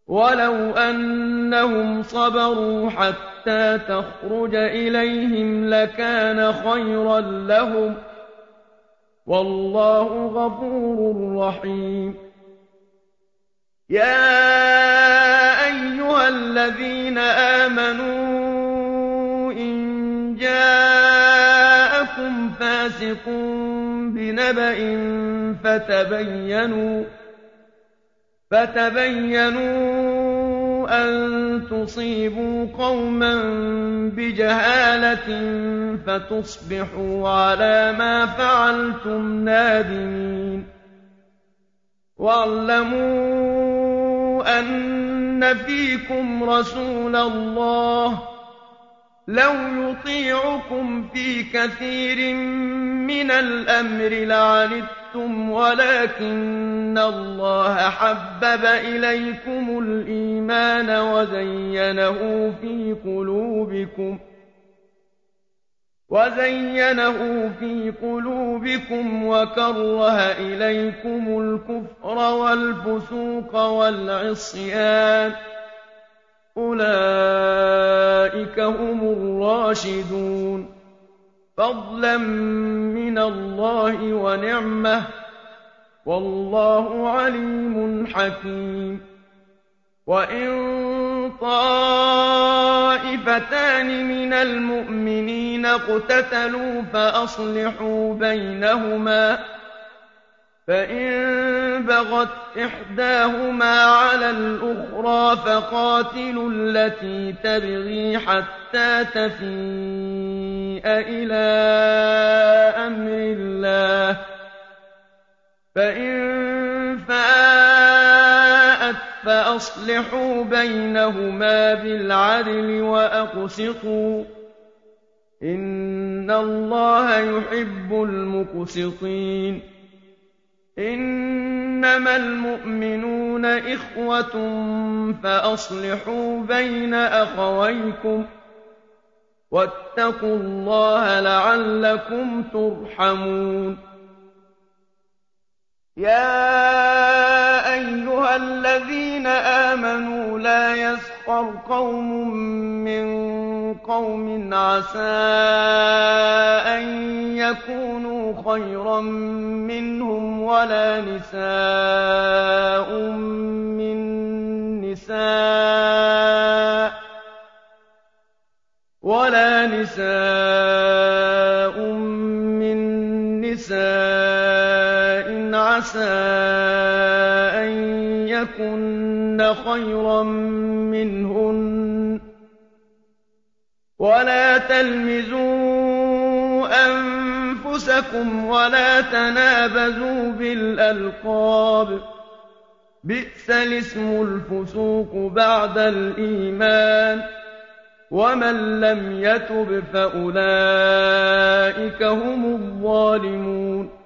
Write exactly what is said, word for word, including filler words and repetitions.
وَلَوْ أَنَّهُمْ صَبَرُوا حَتَّىٰ تَخْرُجَ إِلَيْهِمْ لَكَانَ خَيْرًا لَّهُمْ ۚ وَاللَّهُ غَفُورٌ رَّحِيمٌ. يَا أَيُّهَا الَّذِينَ آمَنُوا إِن جَاءَكُمْ فَاسِقٌ بِنَبَإٍ فَتَبَيَّنُوا فتبينوا أن تصيبوا قوما بجهالة فتصبحوا على ما فعلتم نادمين. واعلموا أن فيكم رسول الله لو يطيعكم في كثير من الأمر لعنتم، ولكن الله حبب إليكم الإيمان وزينه في قلوبكم وزينه في قلوبكم وكره إليكم الكفر والفسوق والعصيان، أولئك هم الراشدون، فضلا من الله ونعمة، والله عليم حكيم. وإن طائفتان من المؤمنين اقتتلوا فأصلحوا بينهما، فإن بغت إحداهما على الأخرى فقاتلوا التي تبغي حتى تفيء إلى أمر الله، فإن فاءت فأصلحوا بينهما بالعدل وأقسطوا، إن الله يحب المقسطين. إنما المؤمنون إخوة فأصلحوا بين أخويكم، واتقوا الله لعلكم ترحمون. يا أيها الذين آمنوا لا يسخر قوم من قوم عسى أن يكونوا خيرا منهم ولا نساء من نساء ولا نساء من نساء عسى أن يكن خيرا منهن، ولا تلمزوا أنفسكم ولا تنابزوا بالألقاب، بئس الاسم الفسوق بعد الإيمان، ومن لم يتب فأولئك هم الظالمون.